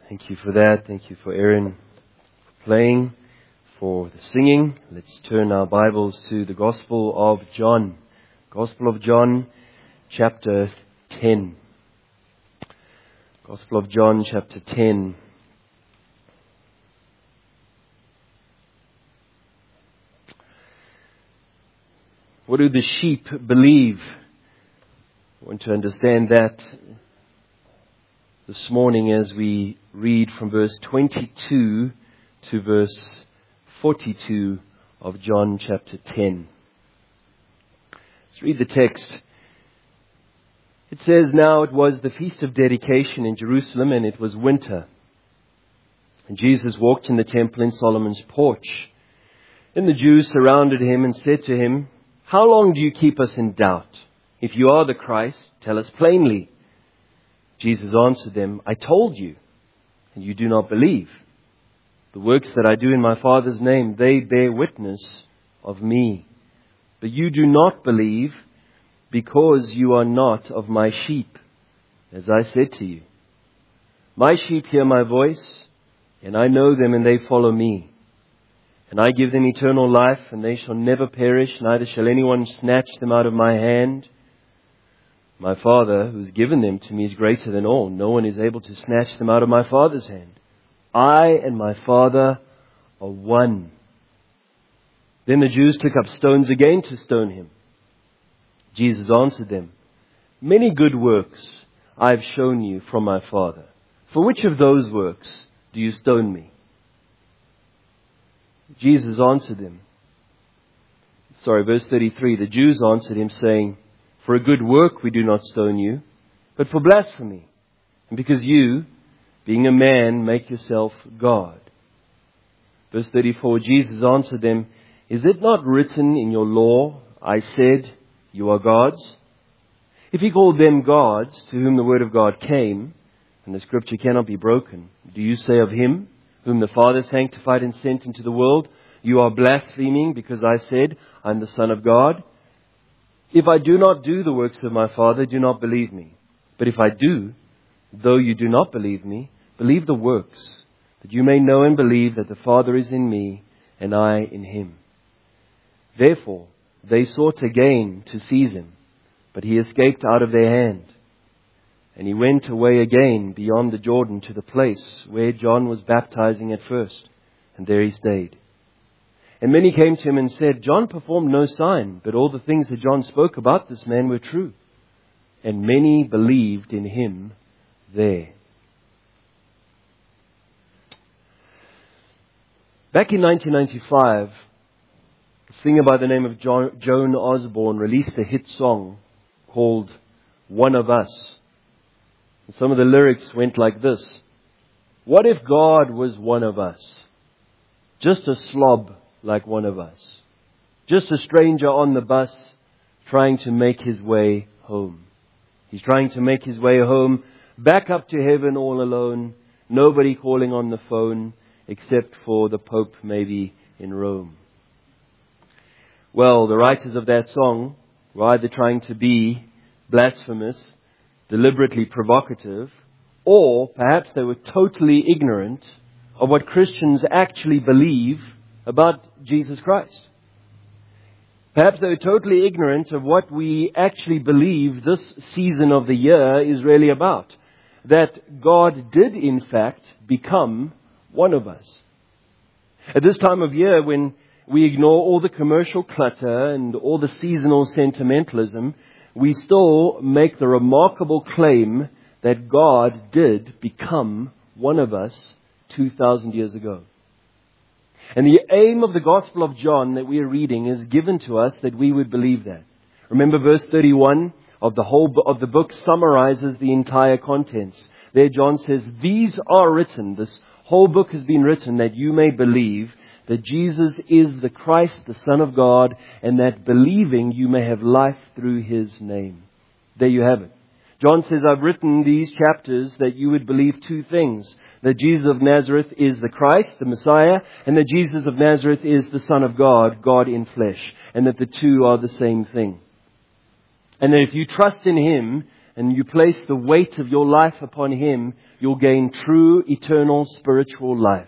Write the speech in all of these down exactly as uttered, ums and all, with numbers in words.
Thank you for that. Thank you for Aaron playing, for the singing. Let's turn our Bibles to the Gospel of John. Gospel of John, chapter ten. Gospel of John, chapter ten. What do the sheep believe? I want to understand that this morning as we read from verse twenty-two to verse forty-two of John chapter ten. Let's read the text. It says, "Now it was the feast of dedication in Jerusalem, and it was winter. And Jesus walked in the temple in Solomon's porch. Then the Jews surrounded him and said to him, 'How long do you keep us in doubt? If you are the Christ, tell us plainly.' Jesus answered them, 'I told you, and you do not believe. The works that I do in my Father's name, they bear witness of me. But you do not believe because you are not of my sheep, as I said to you. My sheep hear my voice, and I know them, and they follow me. And I give them eternal life, and they shall never perish, neither shall anyone snatch them out of my hand. My Father, who has given them to me, is greater than all. No one is able to snatch them out of my Father's hand. I and my Father are one.' Then the Jews took up stones again to stone him. Jesus answered them, 'Many good works I have shown you from my Father. For which of those works do you stone me?' Jesus answered them. Sorry, verse thirty-three. The Jews answered him, saying, 'For a good work we do not stone you, but for blasphemy, and because you, being a man, make yourself God.' Verse thirty-four, Jesus answered them, 'Is it not written in your law, I said, you are gods?' If he called them gods, to whom the word of God came, and the scripture cannot be broken, do you say of him, whom the Father sanctified and sent into the world, you are blaspheming because I said, I am the Son of God? If I do not do the works of my Father, do not believe me. But if I do, though you do not believe me, believe the works, that you may know and believe that the Father is in me, and I in him.' Therefore, they sought again to seize him, but he escaped out of their hand. And he went away again beyond the Jordan to the place where John was baptizing at first, and there he stayed. And many came to him and said, 'John performed no sign, but all the things that John spoke about this man were true.' And many believed in him there." Back in nineteen ninety-five, a singer by the name of John, Joan Osborne released a hit song called "One of Us." And some of the lyrics went like this: "What if God was one of us? Just a slob like one of us. Just a stranger on the bus trying to make his way home. He's trying to make his way home, back up to heaven all alone. Nobody calling on the phone except for the Pope maybe in Rome." Well, the writers of that song were either trying to be blasphemous, deliberately provocative, or perhaps they were totally ignorant of what Christians actually believe about Jesus Christ. Perhaps they were totally ignorant of what we actually believe this season of the year is really about. That God did in fact become one of us. At this time of year, when we ignore all the commercial clutter and all the seasonal sentimentalism, we still make the remarkable claim that God did become one of us two thousand years ago. And the aim of the Gospel of John that we are reading is given to us that we would believe that. Remember verse thirty-one of the whole of the book summarizes the entire contents. There John says, "These are written," this whole book has been written, "that you may believe that Jesus is the Christ, the Son of God, and that believing you may have life through his name." There you have it. John says, "I've written these chapters that you would believe two things. That Jesus of Nazareth is the Christ, the Messiah, and that Jesus of Nazareth is the Son of God, God in flesh, and that the two are the same thing. And that if you trust in him, and you place the weight of your life upon Him, you'll gain true, eternal, spiritual life.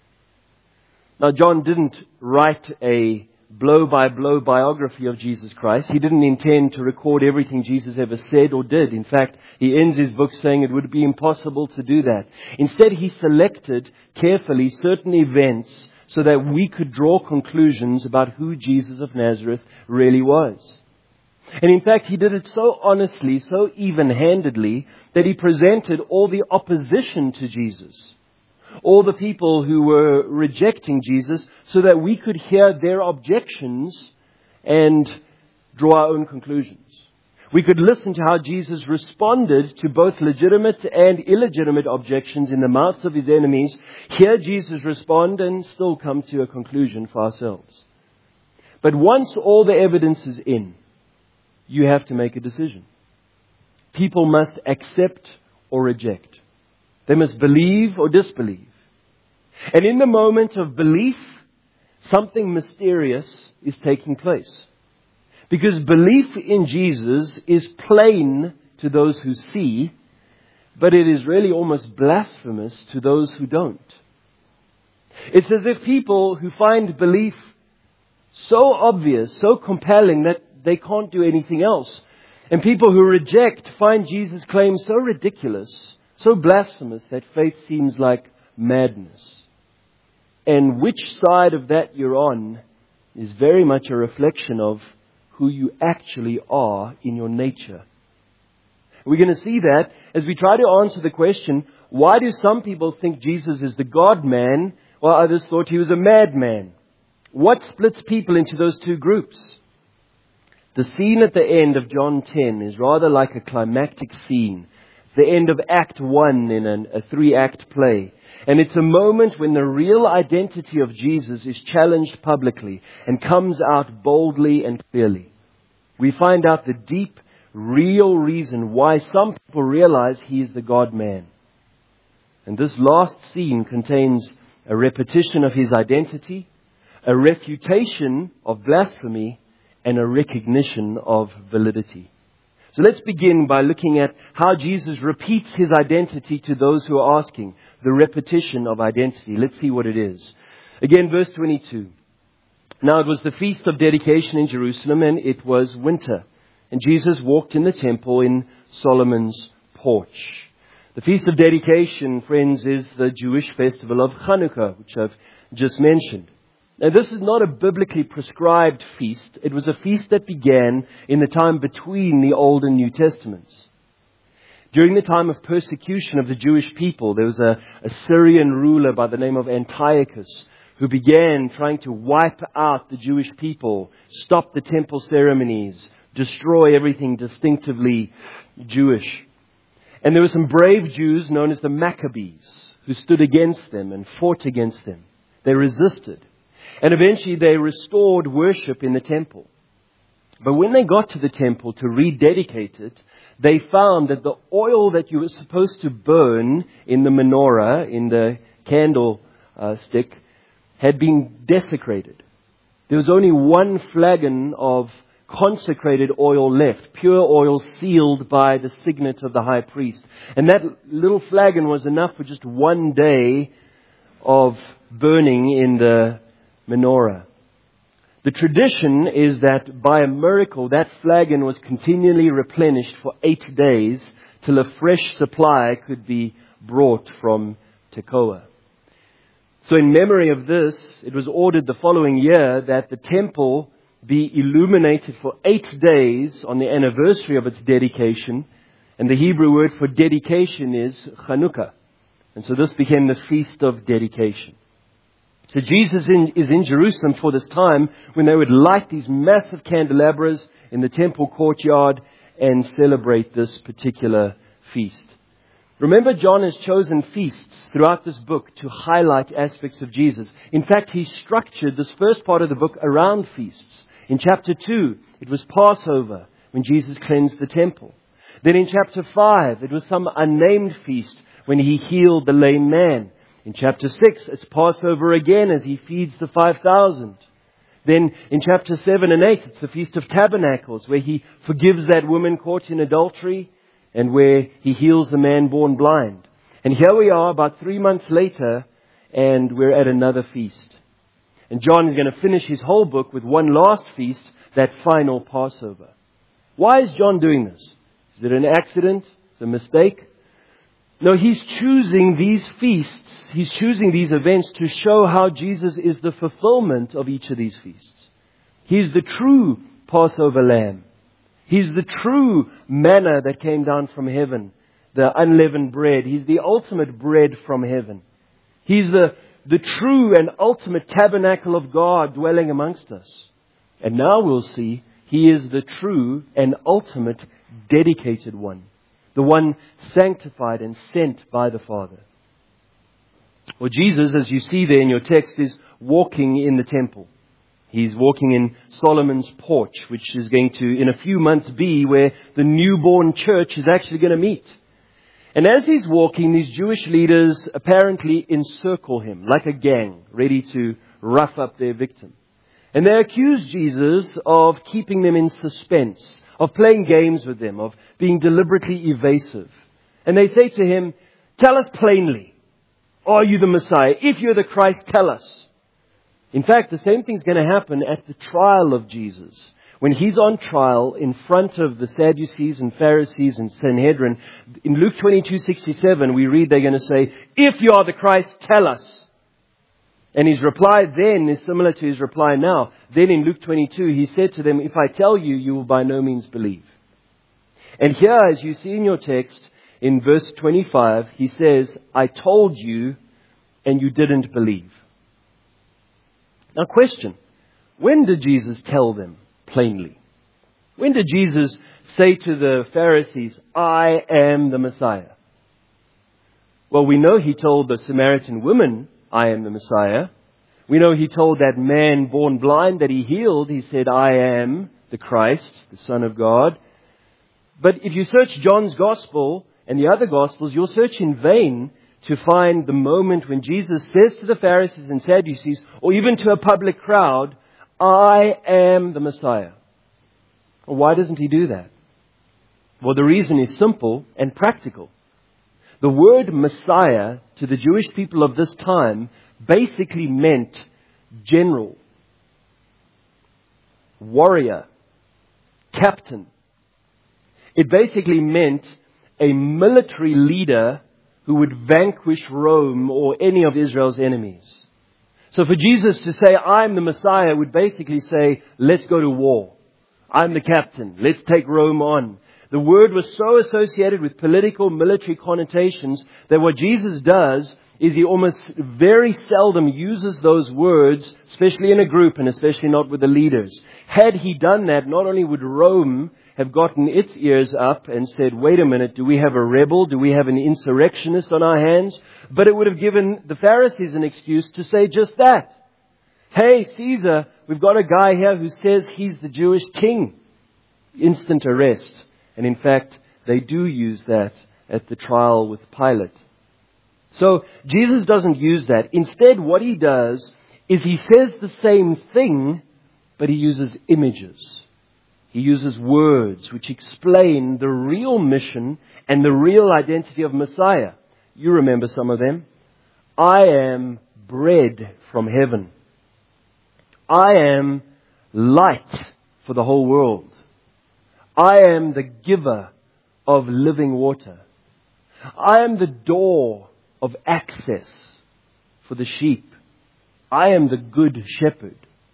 Now, John didn't write a blow-by-blow biography of Jesus Christ. He didn't intend to record everything Jesus ever said or did. In fact, he ends his book saying it would be impossible to do that. Instead, he selected carefully certain events so that we could draw conclusions about who Jesus of Nazareth really was. And in fact, he did it so honestly, so even-handedly, that he presented all the opposition to Jesus, all the people who were rejecting Jesus, so that we could hear their objections and draw our own conclusions. We could listen to how Jesus responded to both legitimate and illegitimate objections in the mouths of His enemies, hear Jesus respond, and still come to a conclusion for ourselves. But once all the evidence is in, you have to make a decision. People must accept or reject. They must believe or disbelieve. And in the moment of belief, something mysterious is taking place. Because belief in Jesus is plain to those who see, but it is really almost blasphemous to those who don't. It's as if people who find belief so obvious, so compelling that they can't do anything else, and people who reject find Jesus' claims so ridiculous, so blasphemous, that faith seems like madness. And which side of that you're on is very much a reflection of who you actually are in your nature. We're going to see that as we try to answer the question, why do some people think Jesus is the God-man, while others thought He was a madman? What splits people into those two groups? The scene at the end of John ten is rather like a climactic scene. It's the end of Act one in an, a three-act play. And it's a moment when the real identity of Jesus is challenged publicly and comes out boldly and clearly. We find out the deep, real reason why some people realize He is the God-man. And this last scene contains a repetition of His identity, a refutation of blasphemy, and a recognition of validity. So let's begin by looking at how Jesus repeats His identity to those who are asking. The repetition of identity. Let's see what it is. Again, verse twenty-two. Now it was the feast of dedication in Jerusalem, and it was winter. And Jesus walked in the temple in Solomon's porch. The feast of dedication, friends, is the Jewish festival of Chanukah, which I've just mentioned. Now, this is not a biblically prescribed feast. It was a feast that began in the time between the Old and New Testaments. During the time of persecution of the Jewish people, there was a, a Syrian ruler by the name of Antiochus who began trying to wipe out the Jewish people, stop the temple ceremonies, destroy everything distinctively Jewish. And there were some brave Jews known as the Maccabees who stood against them and fought against them. They resisted. And eventually they restored worship in the temple. But when they got to the temple to rededicate it, they found that the oil that you were supposed to burn in the menorah, in the candle uh, stick, had been desecrated. There was only one flagon of consecrated oil left, pure oil sealed by the signet of the high priest. And that little flagon was enough for just one day of burning in the menorah. The tradition is that by a miracle, that flagon was continually replenished for eight days till a fresh supply could be brought from Tekoa. So in memory of this, it was ordered the following year that the temple be illuminated for eight days on the anniversary of its dedication. And the Hebrew word for dedication is Chanukah. And so this became the Feast of Dedication. So Jesus in, is in Jerusalem for this time when they would light these massive candelabras in the temple courtyard and celebrate this particular feast. Remember, John has chosen feasts throughout this book to highlight aspects of Jesus. In fact, he structured this first part of the book around feasts. In chapter two, it was Passover when Jesus cleansed the temple. Then in chapter five, it was some unnamed feast when He healed the lame man. In chapter six, it's Passover again as He feeds the five thousand. Then in chapter seven and eight, it's the Feast of Tabernacles where He forgives that woman caught in adultery and where he heals the man born blind. And here we are about three months later, and we're at another feast. And John is going to finish his whole book with one last feast, that final Passover. Why is John doing this? Is it an accident? Is it a mistake? No, he's choosing these feasts, he's choosing these events to show how Jesus is the fulfillment of each of these feasts. He's the true Passover lamb. He's the true manna that came down from heaven, the unleavened bread. He's the ultimate bread from heaven. He's the, the true and ultimate tabernacle of God dwelling amongst us. And now we'll see He is the true and ultimate dedicated one. The one sanctified and sent by the Father. Well, Jesus, as you see there in your text, is walking in the temple. He's walking in Solomon's porch, which is going to, in a few months, be where the newborn church is actually going to meet. And as he's walking, these Jewish leaders apparently encircle him like a gang, ready to rough up their victim. And they accuse Jesus of keeping them in suspense, of playing games with them, of being deliberately evasive. And they say to him, "Tell us plainly, are you the Messiah? If you're the Christ, tell us." In fact, the same thing's going to happen at the trial of Jesus. When he's on trial in front of the Sadducees and Pharisees and Sanhedrin, in Luke twenty-two sixty-seven, we read they're going to say, "If you are the Christ, tell us." And his reply then is similar to his reply now. Then in Luke twenty-two, he said to them, "If I tell you, you will by no means believe." And here, as you see in your text, in verse twenty-five, he says, "I told you, and you didn't believe." Now question, when did Jesus tell them plainly? When did Jesus say to the Pharisees, "I am the Messiah"? Well, we know he told the Samaritan woman, "I am the Messiah." We know he told that man born blind that he healed, he said, "I am the Christ, the Son of God." But if you search John's Gospel and the other Gospels, you'll search in vain to find the moment when Jesus says to the Pharisees and Sadducees, or even to a public crowd, "I am the Messiah." Well, why doesn't he do that? Well, the reason is simple and practical. The word Messiah to the Jewish people of this time basically meant general, warrior, captain. It basically meant a military leader who would vanquish Rome or any of Israel's enemies. So for Jesus to say, "I'm the Messiah," would basically say, "Let's go to war. I'm the captain. Let's take Rome on." The word was so associated with political, military connotations that what Jesus does is he almost very seldom uses those words, especially in a group and especially not with the leaders. Had he done that, not only would Rome have gotten its ears up and said, "Wait a minute, do we have a rebel? Do we have an insurrectionist on our hands?" But it would have given the Pharisees an excuse to say just that. "Hey, Caesar, we've got a guy here who says he's the Jewish king." Instant arrest. And in fact, they do use that at the trial with Pilate. So Jesus doesn't use that. Instead, what he does is he says the same thing, but he uses images. He uses words which explain the real mission and the real identity of Messiah. You remember some of them. "I am bread from heaven. I am light for the whole world. I am the giver of living water. I am the door of access for the sheep. I am the good shepherd.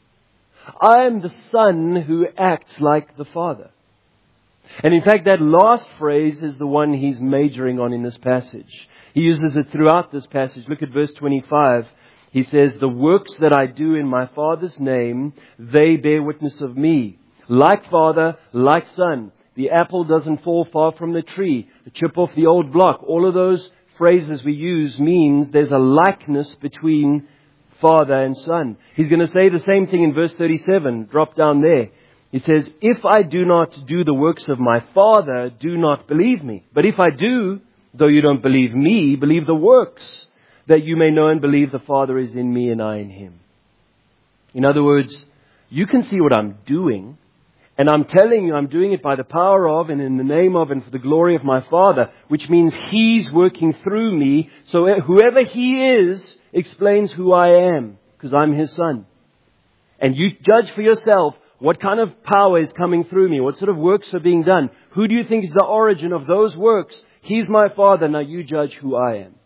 I am the Son who acts like the Father." And in fact, that last phrase is the one he's majoring on in this passage. He uses it throughout this passage. Look at verse twenty-five. He says, "The works that I do in my Father's name, they bear witness of me. Like Father, like Son. The apple doesn't fall far from the tree. The chip off the old block." All of those phrases we use means there's a likeness between Father and Son. He's going to say the same thing in verse thirty-seven. Drop down there. He says, "If I do not do the works of my Father, do not believe me. But if I do, though you don't believe me, believe the works, that you may know and believe the Father is in me and I in him." In other words, you can see what I'm doing, And I'm telling you, I'm doing it by the power of and in the name of and for the glory of my Father, which means He's working through me. So whoever He is explains who I am, because I'm His Son. And you judge for yourself what kind of power is coming through me, what sort of works are being done. Who do you think is the origin of those works? He's my Father, now you judge who I am.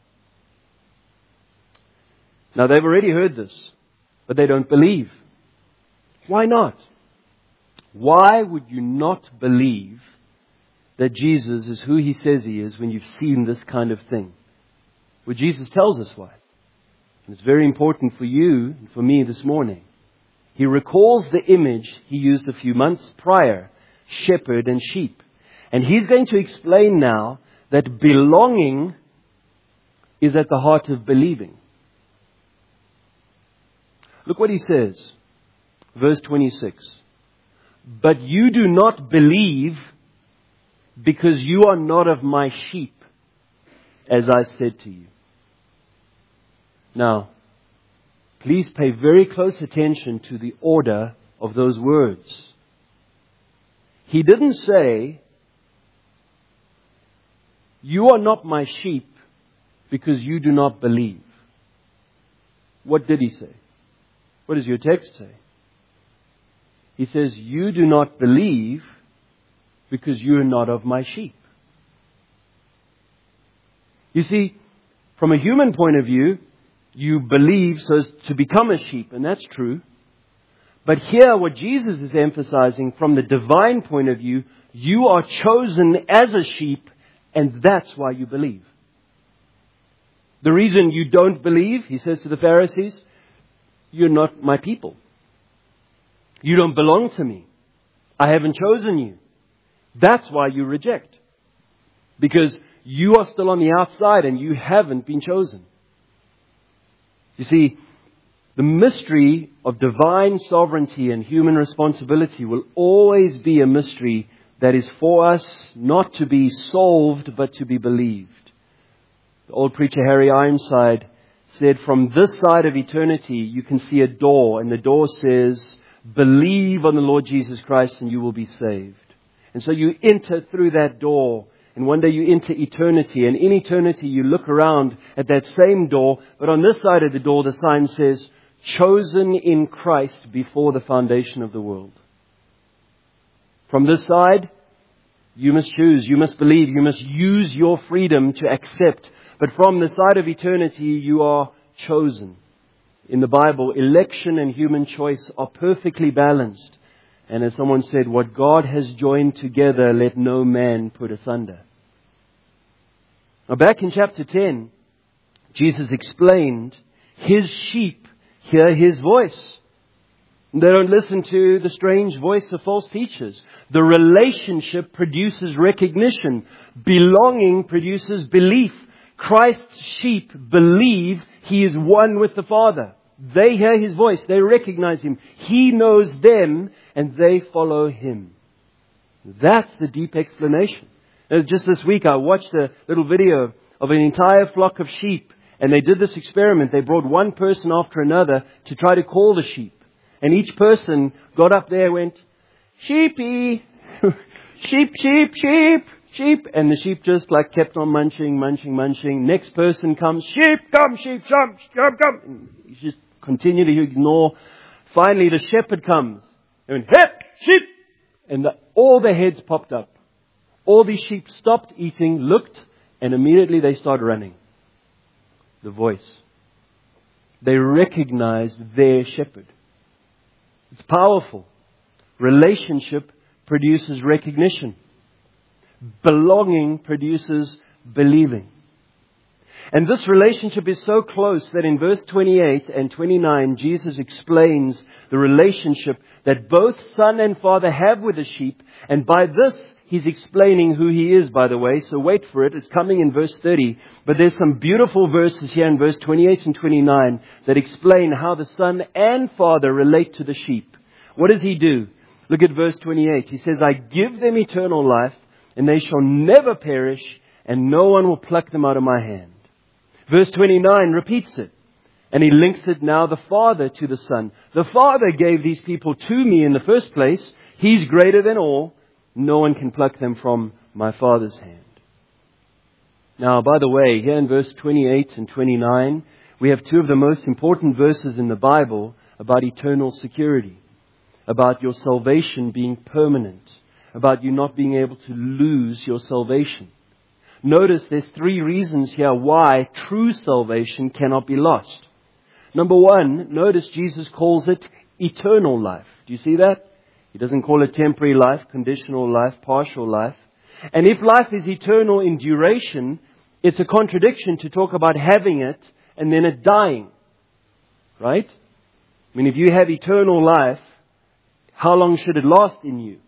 Now they've already heard this, but they don't believe. Why not? Why would you not believe that Jesus is who He says He is when you've seen this kind of thing? Well, Jesus tells us why. And it's very important for you and for me this morning. He recalls the image He used a few months prior, shepherd and sheep. And He's going to explain now that belonging is at the heart of believing. Look what He says. Verse twenty-six. But you do not believe because you are not of my sheep, as I said to you. Now, please pay very close attention to the order of those words. He didn't say, you are not my sheep because you do not believe. What did He say? What does your text say? He says, you do not believe because you are not of my sheep. You see, from a human point of view, you believe so as to become a sheep, and that's true. But here, what Jesus is emphasizing from the divine point of view, you are chosen as a sheep, and that's why you believe. The reason you don't believe, He says to the Pharisees, you're not my people. You don't belong to me. I haven't chosen you. That's why you reject. Because you are still on the outside and you haven't been chosen. You see, the mystery of divine sovereignty and human responsibility will always be a mystery that is for us not to be solved but to be believed. The old preacher Harry Ironside said, from this side of eternity you can see a door, and the door says, believe on the Lord Jesus Christ and you will be saved. And so you enter through that door, and one day you enter eternity, and in eternity you look around at that same door, but on this side of the door the sign says, chosen in Christ before the foundation of the world. From this side, you must choose, you must believe, you must use your freedom to accept. But from the side of eternity, you are chosen. In the Bible, election and human choice are perfectly balanced. And as someone said, what God has joined together, let no man put asunder. Now back in chapter ten, Jesus explained His sheep hear His voice. They don't listen to the strange voice of false teachers. The relationship produces recognition. Belonging produces belief. Christ's sheep believe He is one with the Father. They hear His voice. They recognize Him. He knows them and they follow Him. That's the deep explanation. And just this week I watched a little video of an entire flock of sheep. And they did this experiment. They brought one person after another to try to call the sheep. And each person got up there and went, sheepy, sheep, sheep, sheep, sheep. And the sheep just like kept on munching, munching, munching. Next person comes, sheep, come, sheep, come, come, come. And he just continued to ignore. Finally, the shepherd comes. And went, hep, sheep. And the, all their heads popped up. All these sheep stopped eating, looked, and immediately they started running. The voice. They recognized their shepherd. It's powerful. Relationship produces recognition. Belonging produces believing. And this relationship is so close that in verse twenty-eight and twenty-nine, Jesus explains the relationship that both Son and Father have with the sheep. And by this, He's explaining who He is, by the way. So wait for it. It's coming in verse thirty. But there's some beautiful verses here in verse twenty-eight and twenty-nine that explain how the Son and Father relate to the sheep. What does He do? Look at verse twenty-eight. He says, I give them eternal life, and they shall never perish, and no one will pluck them out of my hand. Verse twenty-nine repeats it. And He links it now, the Father to the Son. The Father gave these people to me in the first place. He's greater than all. No one can pluck them from my Father's hand. Now, by the way, here in verse twenty-eight and twenty-nine, we have two of the most important verses in the Bible about eternal security, about your salvation being permanent, about you not being able to lose your salvation. Notice there's three reasons here why true salvation cannot be lost. Number one, notice Jesus calls it eternal life. Do you see that? He doesn't call it temporary life, conditional life, partial life. And if life is eternal in duration, it's a contradiction to talk about having it and then it dying. Right? I mean, if you have eternal life, how long should it last in you?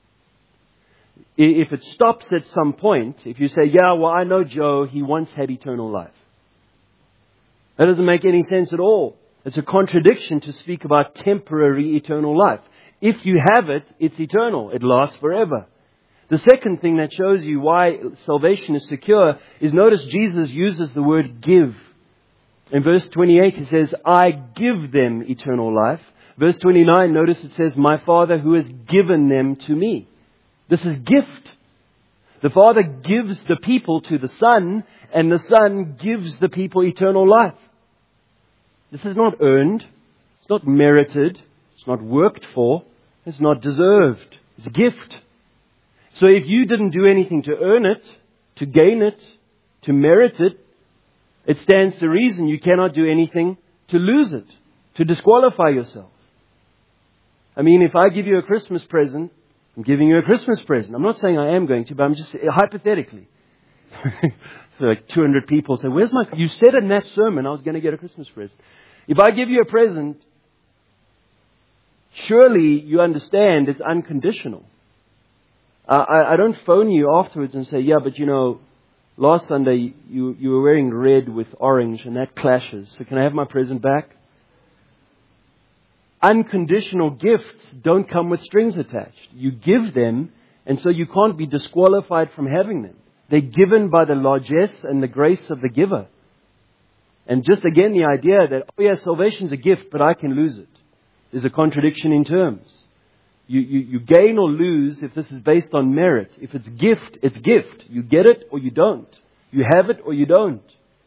If it stops at some point, if you say, yeah, well, I know Joe, he once had eternal life. That doesn't make any sense at all. It's a contradiction to speak about temporary eternal life. If you have it, it's eternal. It lasts forever. The second thing that shows you why salvation is secure is notice Jesus uses the word give. In verse twenty-eight, he says, I give them eternal life. Verse twenty-nine, notice it says, my Father who has given them to me. This is gift. The Father gives the people to the Son, and the Son gives the people eternal life. This is not earned. It's not merited. It's not worked for. It's not deserved. It's a gift. So if you didn't do anything to earn it, to gain it, to merit it, it stands to reason you cannot do anything to lose it, to disqualify yourself. I mean, if I give you a Christmas present, I'm giving you a Christmas present. I'm not saying I am going to, but I'm just hypothetically. So like two hundred people say, where's my... You said in that sermon I was going to get a Christmas present. If I give you a present, surely you understand it's unconditional. Uh, I, I don't phone you afterwards and say, yeah, but you know, last Sunday you, you were wearing red with orange and that clashes. So can I have my present back? Unconditional gifts don't come with strings attached. You give them, and so you can't be disqualified from having them. They're given by the largesse and the grace of the giver. And just again, the idea that, oh yeah, salvation's a gift, but I can lose it, is a contradiction in terms. You, you, you gain or lose if this is based on merit. If it's gift, it's gift. You get it or you don't. You have it or you don't.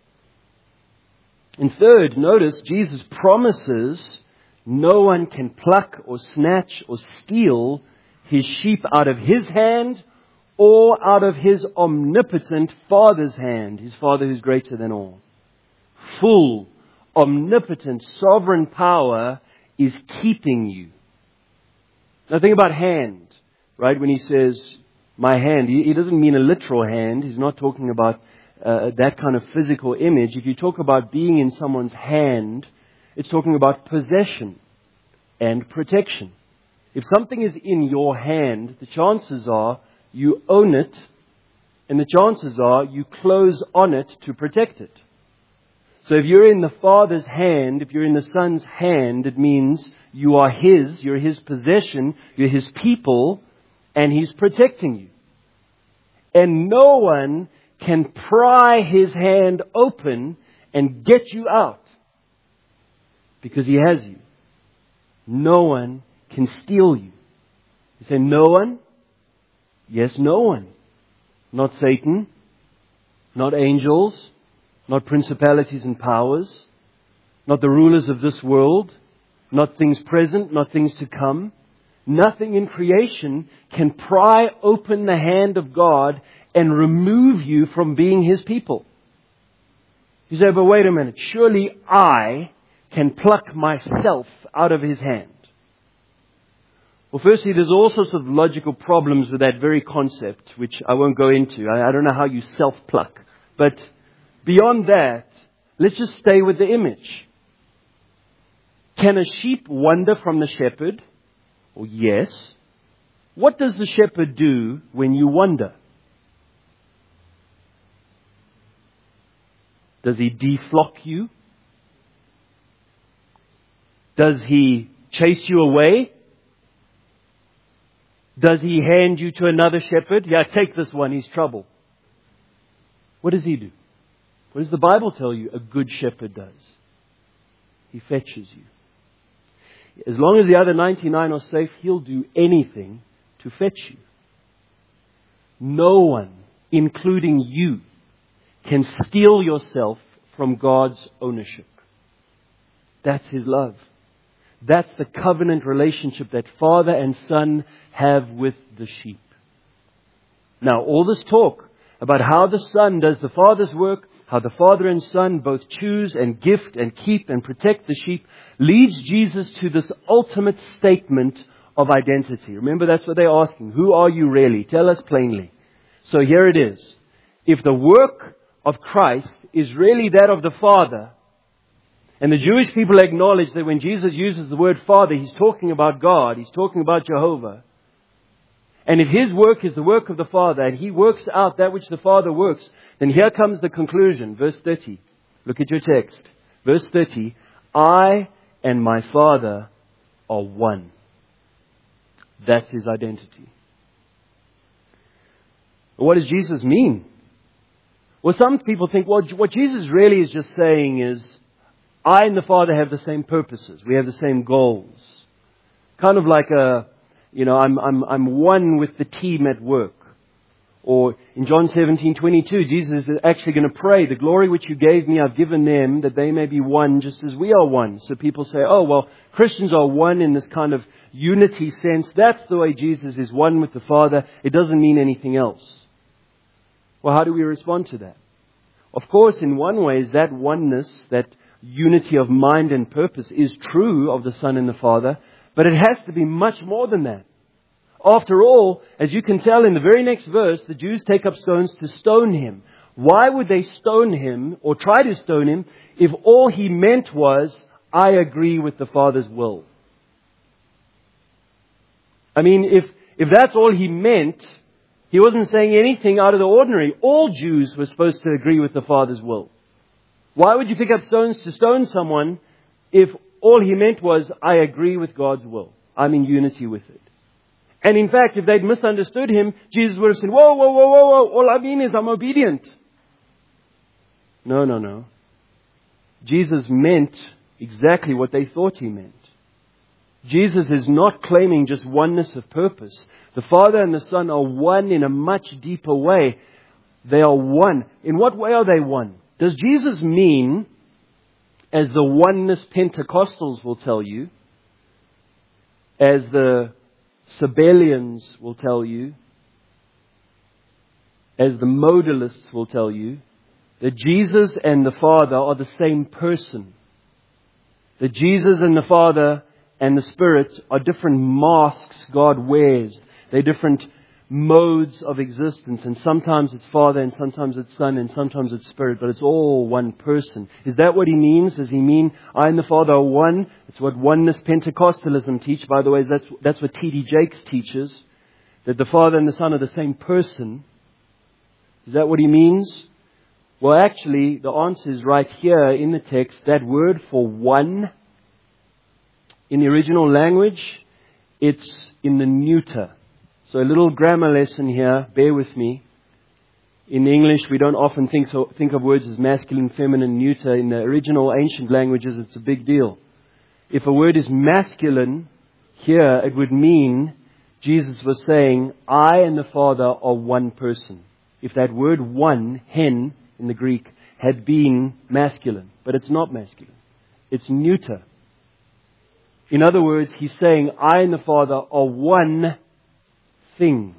And third, notice Jesus promises no one can pluck or snatch or steal His sheep out of His hand or out of His omnipotent Father's hand. His Father who's greater than all. Full, omnipotent, sovereign power is keeping you. Now think about hand, right? When He says, my hand, He, he doesn't mean a literal hand. He's not talking about uh, that kind of physical image. If you talk about being in someone's hand, it's talking about possession and protection. If something is in your hand, the chances are you own it, and the chances are you close on it to protect it. So if you're in the Father's hand, if you're in the Son's hand, it means you are His, you're His possession, you're His people, and He's protecting you. And no one can pry His hand open and get you out. Because He has you. No one can steal you. You say, no one? Yes, no one. Not Satan. Not angels. Not principalities and powers. Not the rulers of this world. Not things present. Not things to come. Nothing in creation can pry open the hand of God and remove you from being His people. You say, but wait a minute. Surely I can pluck myself out of His hand. Well, firstly, there's all sorts of logical problems with that very concept, which I won't go into. I, I don't know how you self-pluck. But beyond that, let's just stay with the image. Can a sheep wander from the shepherd? Well, yes. What does the shepherd do when you wander? Does he deflock you? Does he chase you away? Does he hand you to another shepherd? Yeah, take this one, he's trouble. What does he do? What does the Bible tell you a good shepherd does? He fetches you. As long as the other ninety-nine are safe, He'll do anything to fetch you. No one, including you, can steal yourself from God's ownership. That's His love. That's the covenant relationship that Father and Son have with the sheep. Now, all this talk about how the Son does the Father's work, how the Father and Son both choose and gift and keep and protect the sheep, leads Jesus to this ultimate statement of identity. Remember, that's what they're asking. Who are you really? Tell us plainly. So here it is. If the work of Christ is really that of the Father, and the Jewish people acknowledge that when Jesus uses the word Father, He's talking about God, He's talking about Jehovah. And if His work is the work of the Father, and He works out that which the Father works, then here comes the conclusion. Verse thirty. Look at your text. Verse thirty. I and my Father are one. That's His identity. What does Jesus mean? Well, some people think, well, what Jesus really is just saying is, I and the Father have the same purposes. We have the same goals. Kind of like a, you know, I'm, I'm, I'm one with the team at work. Or in John seventeen twenty-two, Jesus is actually going to pray, the glory which you gave me, I've given them, that they may be one just as we are one. So people say, oh, well, Christians are one in this kind of unity sense. That's the way Jesus is one with the Father. It doesn't mean anything else. Well, how do we respond to that? Of course, in one way, is that oneness, that unity of mind and purpose is true of the Son and the Father, but it has to be much more than that. After all, as you can tell in the very next verse, the Jews take up stones to stone Him. Why would they stone Him or try to stone Him if all He meant was, I agree with the Father's will? I mean, if, if that's all He meant, He wasn't saying anything out of the ordinary. All Jews were supposed to agree with the Father's will. Why would you pick up stones to stone someone if all He meant was, I agree with God's will. I'm in unity with it. And in fact, if they'd misunderstood Him, Jesus would have said, whoa, whoa, whoa, whoa, whoa, all I mean is I'm obedient. No, no, no. Jesus meant exactly what they thought He meant. Jesus is not claiming just oneness of purpose. The Father and the Son are one in a much deeper way. They are one. In what way are they one? Does Jesus mean, as the oneness Pentecostals will tell you, as the Sabellians will tell you, as the modalists will tell you, that Jesus and the Father are the same person? That Jesus and the Father and the Spirit are different masks God wears. They're different modes of existence. And sometimes it's Father, and sometimes it's Son, and sometimes it's Spirit. But it's all one person. Is that what He means? Does He mean I and the Father are one? It's what oneness Pentecostalism teach. By the way, that's, that's what T D Jakes teaches. That the Father and the Son are the same person. Is that what he means? Well, actually, the answer is right here in the text. That word for one, in the original language, it's in the neuter. So a little grammar lesson here. Bear with me. In English, we don't often think so, think of words as masculine, feminine, neuter. In the original ancient languages, it's a big deal. If a word is masculine, here it would mean Jesus was saying, I and the Father are one person. If that word one, hen, in the Greek, had been masculine. But it's not masculine. It's neuter. In other words, he's saying, I and the Father are one thing.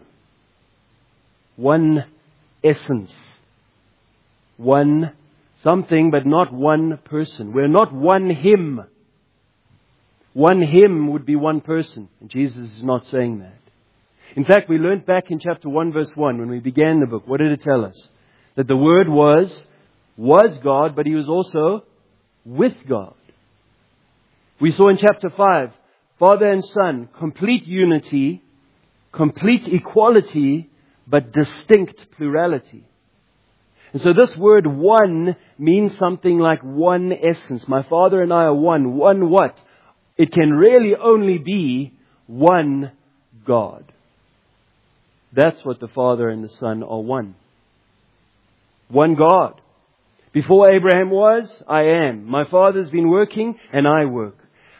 One essence. One something, but not one person. We're not one him. One him would be one person. And Jesus is not saying that. In fact, we learned back in chapter one, verse one, when we began the book, what did it tell us? That the Word was, was God, but He was also with God. We saw in chapter five, Father and Son, complete unity, complete equality, but distinct plurality. And so this word one means something like one essence. My Father and I are one. One what? It can really only be one God. That's what the Father and the Son are one. One God. Before Abraham was, I am. My Father's been working and I work.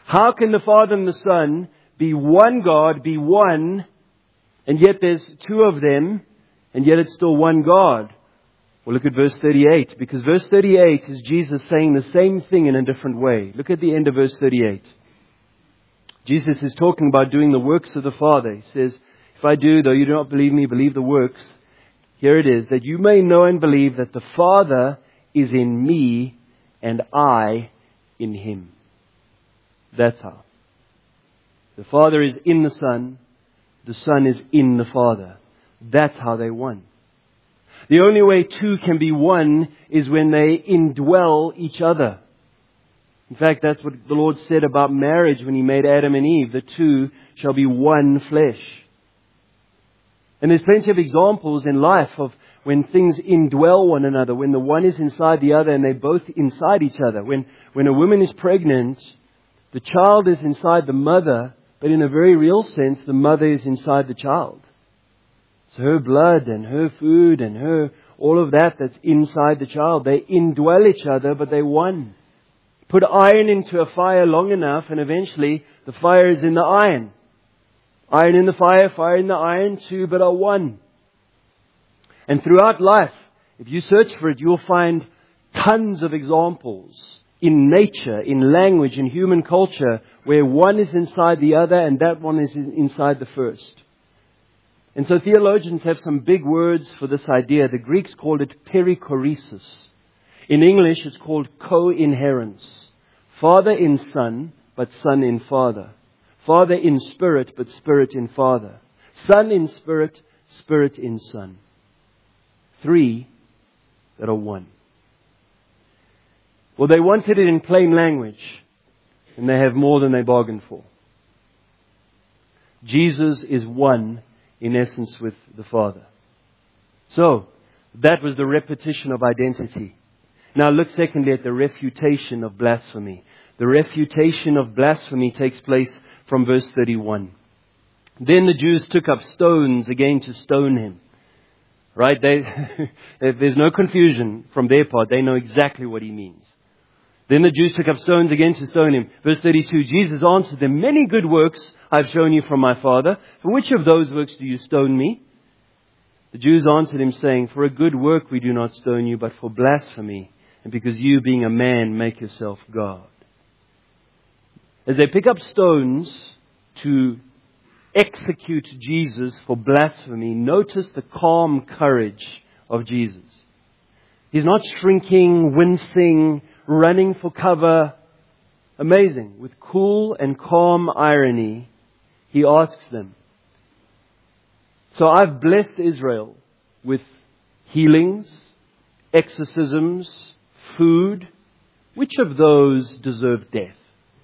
How can the Father and the Son be one God, be one, and yet there's two of them, and yet it's still one God? Well, look at verse thirty-eight, because verse thirty-eight is Jesus saying the same thing in a different way. Look at the end of verse thirty-eight. Jesus is talking about doing the works of the Father. He says, if I do, though you do not believe me, believe the works. Here it is, that you may know and believe that the Father is in me and I in Him. That's how. The Father is in the Son. The Son is in the Father. That's how they one. The only way two can be one is when they indwell each other. In fact, that's what the Lord said about marriage when He made Adam and Eve. The two shall be one flesh. And there's plenty of examples in life of when things indwell one another, when the one is inside the other and they're both inside each other. When, when a woman is pregnant, the child is inside the mother, but in a very real sense, the mother is inside the child. It's her blood and her food and her, all of that that's inside the child. They indwell each other, but they're one. Put iron into a fire long enough and eventually the fire is in the iron. Iron in the fire, fire in the iron, two but are one. And throughout life, if you search for it, you'll find tons of examples in nature, in language, in human culture, where one is inside the other and that one is inside the first. And so theologians have some big words for this idea. The Greeks called it perichoresis. In English, it's called co-inherence. Father in Son, but Son in Father. Father in Spirit, but Spirit in Father. Son in Spirit, Spirit in Son. Three that are one. Well, they wanted it in plain language, and they have more than they bargained for. Jesus is one in essence with the Father. So, that was the repetition of identity. Now look secondly at the refutation of blasphemy. The refutation of blasphemy takes place from verse thirty-one. Then the Jews took up stones again to stone Him. Right? They, there's no confusion from their part. They know exactly what He means. Then the Jews took up stones again to stone Him. Verse thirty-two, Jesus answered them, many good works I've shown you from my Father. For which of those works do you stone me? The Jews answered Him, saying, for a good work we do not stone you, but for blasphemy, and because you, being a man, make yourself God. As they pick up stones to execute Jesus for blasphemy, notice the calm courage of Jesus. He's not shrinking, wincing, running for cover. Amazing. With cool and calm irony, He asks them, so I've blessed Israel with healings, exorcisms, food. Which of those deserve death?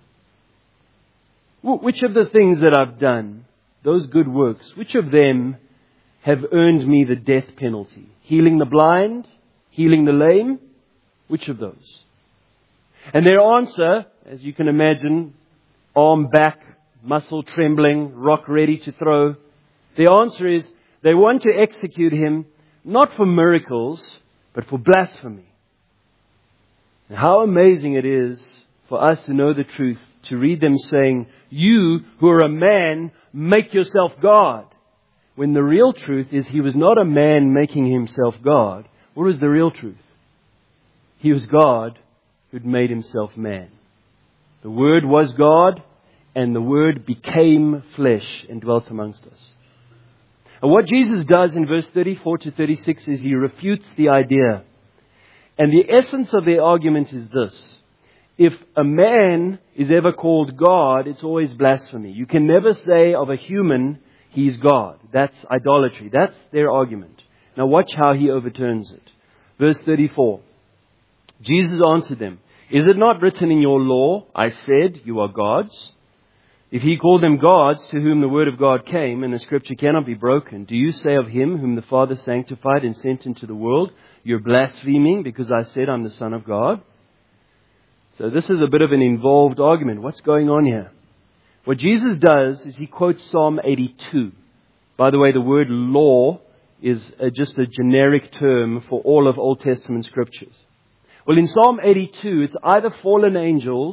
Which of the things that I've done, those good works, which of them have earned me the death penalty? Healing the blind? Healing the lame? Which of those? And their answer, as you can imagine, arm back, muscle trembling, rock ready to throw. The answer is they want to execute Him not for miracles, but for blasphemy. And how amazing it is for us to know the truth, to read them saying, you who are a man, make yourself God. When the real truth is He was not a man making Himself God. What was the real truth? He was God who'd made Himself man. The Word was God, and the Word became flesh and dwelt amongst us. And what Jesus does in verse thirty-four to thirty-six is He refutes the idea. And the essence of their argument is this. If a man is ever called God, it's always blasphemy. You can never say of a human, he's God. That's idolatry. That's their argument. Now watch how He overturns it. Verse thirty-four. Jesus answered them, is it not written in your law, I said, you are gods? If He called them gods to whom the word of God came, and the scripture cannot be broken, do you say of Him whom the Father sanctified and sent into the world, you're blaspheming because I said I'm the Son of God? So this is a bit of an involved argument. What's going on here? What Jesus does is He quotes Psalm eighty-two. By the way, the word law is a, just a generic term for all of Old Testament scriptures. Well, in Psalm eighty-two, it's either fallen angels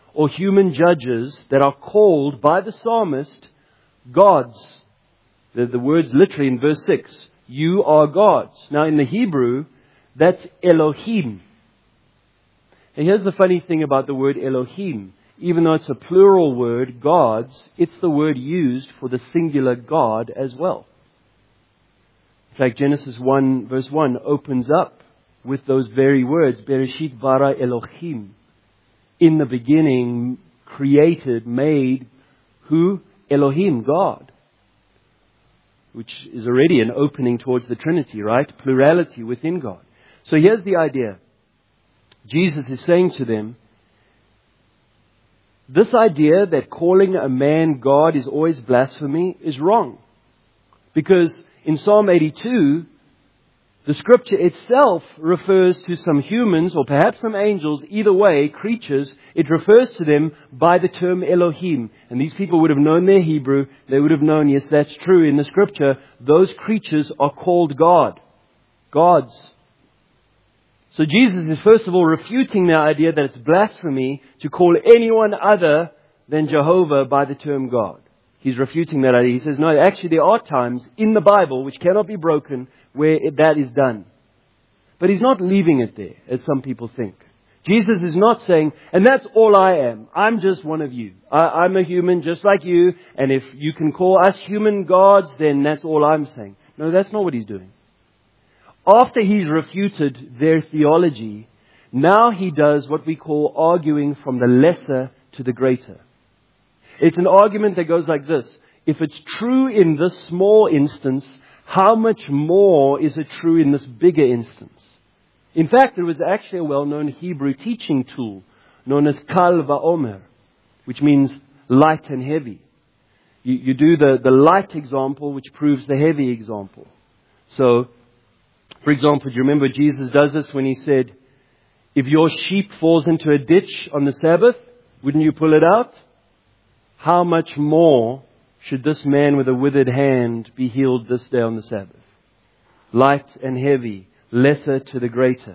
or human judges that are called by the psalmist gods. The, the words literally in verse six, you are gods. Now in the Hebrew, that's Elohim. And here's the funny thing about the word Elohim. Even though it's a plural word, gods, it's the word used for the singular God as well. In fact, Genesis one verse one opens up with those very words, Bereshit bara Elohim. In the beginning, created, made, who? Elohim, God. Which is already an opening towards the Trinity, right? Plurality within God. So here's the idea. Jesus is saying to them, this idea that calling a man God is always blasphemy is wrong. Because in Psalm eighty-two, the scripture itself refers to some humans or perhaps some angels, either way, creatures. It refers to them by the term Elohim. And these people would have known their Hebrew. They would have known, yes, that's true. In the scripture, those creatures are called God. Gods. So Jesus is first of all refuting the idea that it's blasphemy to call anyone other than Jehovah by the term God. He's refuting that idea. He says, no, actually there are times in the Bible which cannot be broken where that is done. But He's not leaving it there, as some people think. Jesus is not saying, and that's all I am. I'm just one of you. I, I'm a human just like you. And if you can call us human gods, then that's all I'm saying. No, that's not what He's doing. After He's refuted their theology, now He does what we call arguing from the lesser to the greater. It's an argument that goes like this. If it's true in this small instance, how much more is it true in this bigger instance? In fact, there was actually a well-known Hebrew teaching tool known as Kal Va'omer, which means light and heavy. You, you do the, the light example, which proves the heavy example. So, for example, do you remember Jesus does this when He said, if your sheep falls into a ditch on the Sabbath, wouldn't you pull it out? How much more should this man with a withered hand be healed this day on the Sabbath? Light and heavy, lesser to the greater.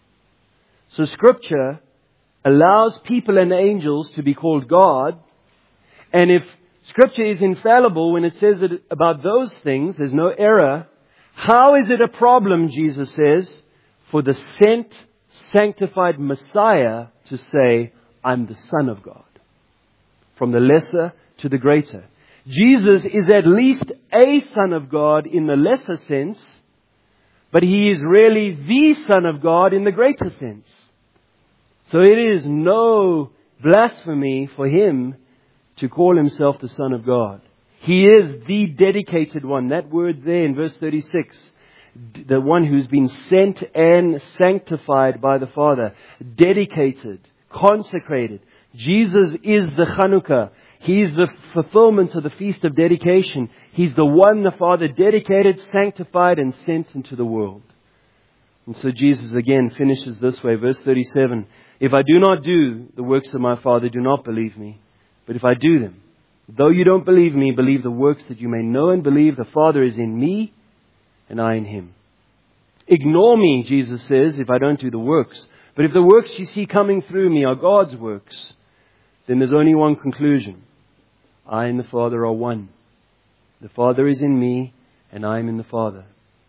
So Scripture allows people and angels to be called God. And if Scripture is infallible when it says it about those things, there's no error. How is it a problem, Jesus says, for the sent, sanctified Messiah to say, I'm the Son of God? From the lesser to the greater. Jesus is at least a Son of God in the lesser sense, but He is really the Son of God in the greater sense. So it is no blasphemy for Him to call Himself the Son of God. He is the dedicated one. That word there in verse thirty-six, the one who's been sent and sanctified by the Father, dedicated, consecrated. Jesus is the Chanukah. He's the fulfillment of the Feast of Dedication. He's the one the Father dedicated, sanctified, and sent into the world. And so Jesus again finishes this way, verse thirty-seven. If I do not do the works of my Father, do not believe me. But if I do them, though you don't believe me, believe the works that you may know and believe the Father is in me and I in Him. Ignore me, Jesus says, if I don't do the works. But if the works you see coming through me are God's works, then there's only one conclusion. I and the Father are one. The Father is in me and I am in the Father.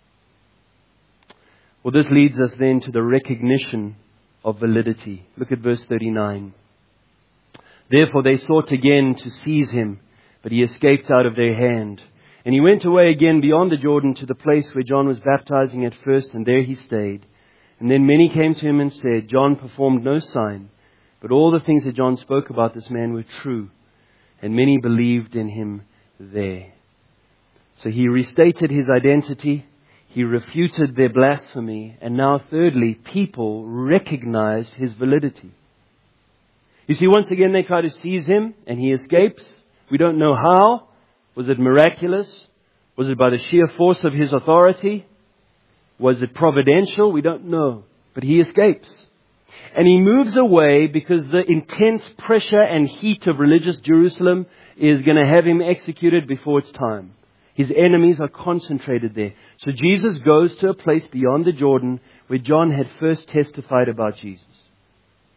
Well, this leads us then to the recognition of validity. Look at verse thirty-nine. Therefore they sought again to seize Him, but He escaped out of their hand. And He went away again beyond the Jordan to the place where John was baptizing at first, and there He stayed. And then many came to Him and said, John performed no sign, but all the things that John spoke about this man were true. And many believed in Him there. So He restated His identity. He refuted their blasphemy. And now thirdly, people recognized His validity. You see, once again they try to seize Him and He escapes. We don't know how. Was it miraculous? Was it by the sheer force of His authority? Was it providential? We don't know. But He escapes. And He moves away because the intense pressure and heat of religious Jerusalem is going to have Him executed before it's time. His enemies are concentrated there. So Jesus goes to a place beyond the Jordan where John had first testified about Jesus.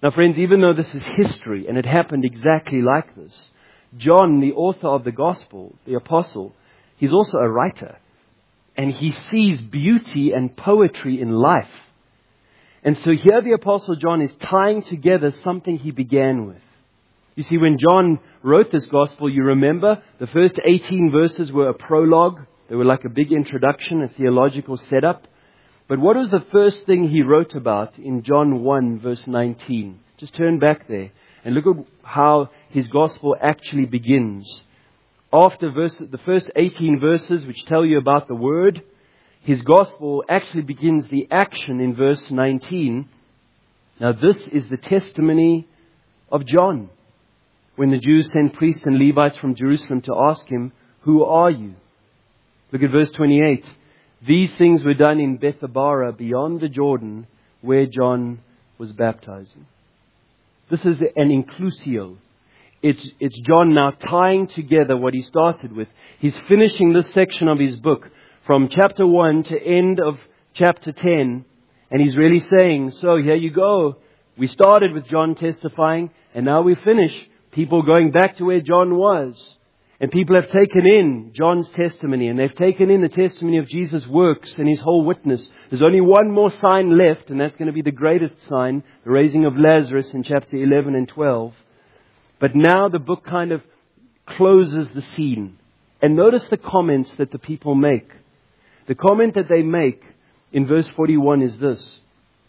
Now friends, even though this is history and it happened exactly like this, John, the author of the Gospel, the apostle, he's also a writer. And he sees beauty and poetry in life. And so here the Apostle John is tying together something he began with. You see, when John wrote this Gospel, you remember, the first eighteen verses were a prologue. They were like a big introduction, a theological setup. But what was the first thing he wrote about in John one, verse nineteen? Just turn back there and look at how his Gospel actually begins. After verse, the first eighteen verses, which tell you about the Word, his Gospel actually begins the action in verse nineteen. Now this is the testimony of John, when the Jews sent priests and Levites from Jerusalem to ask him, "Who are you?" Look at verse twenty-eight. These things were done in Bethabara beyond the Jordan, where John was baptizing. This is an inclusio. It's, it's John now tying together what he started with. He's finishing this section of his book from chapter one to end of chapter ten. And he's really saying, so here you go. We started with John testifying, and now we finish. People going back to where John was. And people have taken in John's testimony, and they've taken in the testimony of Jesus' works and his whole witness. There's only one more sign left, and that's going to be the greatest sign, the raising of Lazarus in chapter eleven and twelve. But now the book kind of closes the scene. And notice the comments that the people make. The comment that they make in verse forty-one is this.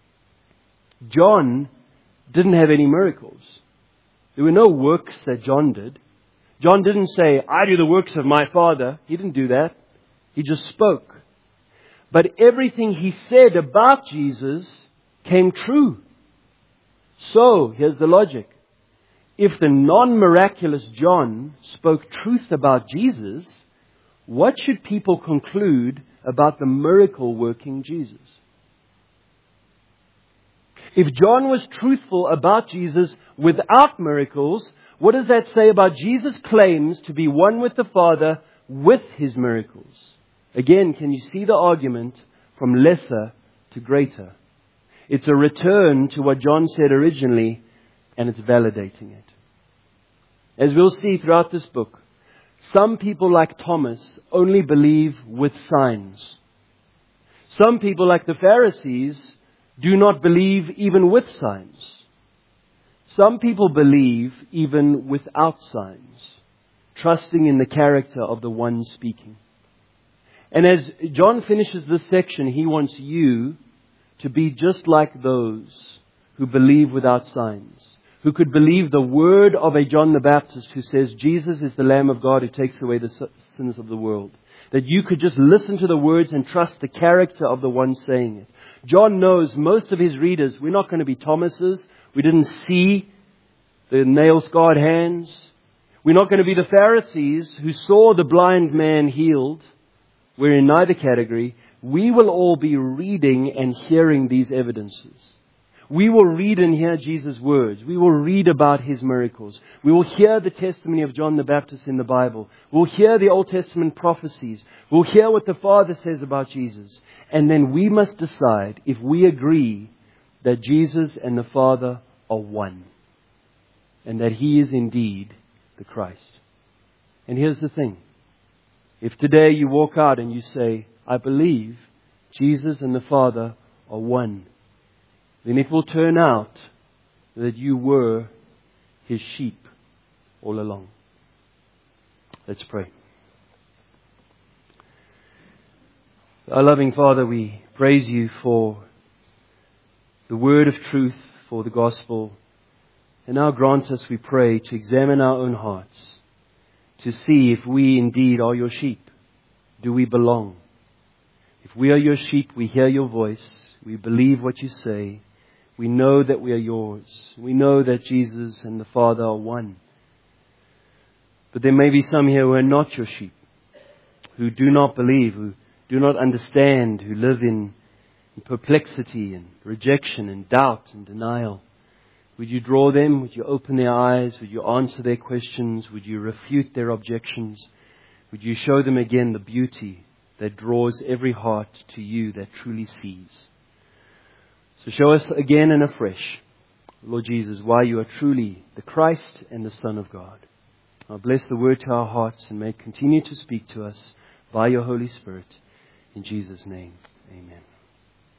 John didn't have any miracles. There were no works that John did. John didn't say, I do the works of my Father. He didn't do that. He just spoke. But everything he said about Jesus came true. So, here's the logic. If the non-miraculous John spoke truth about Jesus, what should people conclude about the miracle-working Jesus? If John was truthful about Jesus without miracles, what does that say about Jesus' claims to be one with the Father with his miracles? Again, can you see the argument from lesser to greater? It's a return to what John said originally, and it's validating it. As we'll see throughout this book, some people like Thomas only believe with signs. Some people like the Pharisees do not believe even with signs. Some people believe even without signs, trusting in the character of the one speaking. And as John finishes this section, he wants you to be just like those who believe without signs, who could believe the word of a John the Baptist who says Jesus is the Lamb of God who takes away the sins of the world. That you could just listen to the words and trust the character of the one saying it. John knows most of his readers, we're not going to be Thomases. We didn't see the nail-scarred hands. We're not going to be the Pharisees who saw the blind man healed. We're in neither category. We will all be reading and hearing these evidences. We will read and hear Jesus' words. We will read about his miracles. We will hear the testimony of John the Baptist in the Bible. We'll hear the Old Testament prophecies. We'll hear what the Father says about Jesus. And then we must decide if we agree that Jesus and the Father are one. And that he is indeed the Christ. And here's the thing. If today you walk out and you say, I believe Jesus and the Father are one, then it will turn out that you were his sheep all along. Let's pray. Our loving Father, we praise you for the word of truth, for the gospel. And now grant us, we pray, to examine our own hearts, to see if we indeed are your sheep. Do we belong? If we are your sheep, we hear your voice. We believe what you say. We know that we are yours. We know that Jesus and the Father are one. But there may be some here who are not your sheep, who do not believe, who do not understand, who live in perplexity and rejection and doubt and denial. Would you draw them? Would you open their eyes? Would you answer their questions? Would you refute their objections? Would you show them again the beauty that draws every heart to you that truly sees? So show us again and afresh Lord Jesus, why you are truly the Christ and the Son of God. Now bless the word to our hearts and may it continue to speak to us by your Holy Spirit. In Jesus' name, amen.